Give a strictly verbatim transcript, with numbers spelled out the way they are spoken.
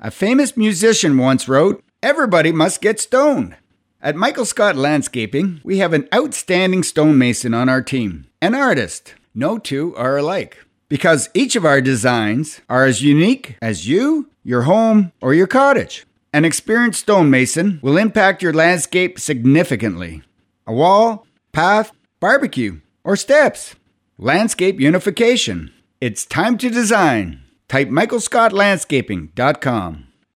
A famous musician once wrote, "Everybody must get stoned." At Michael Scott Landscaping, we have an outstanding stonemason on our team, an artist. No two are alike, because each of our designs are as unique as you, your home, or your cottage. An experienced stonemason will impact your landscape significantly. A wall, path, barbecue, or steps. Landscape unification. It's time to design. Type michael scott landscaping dot com.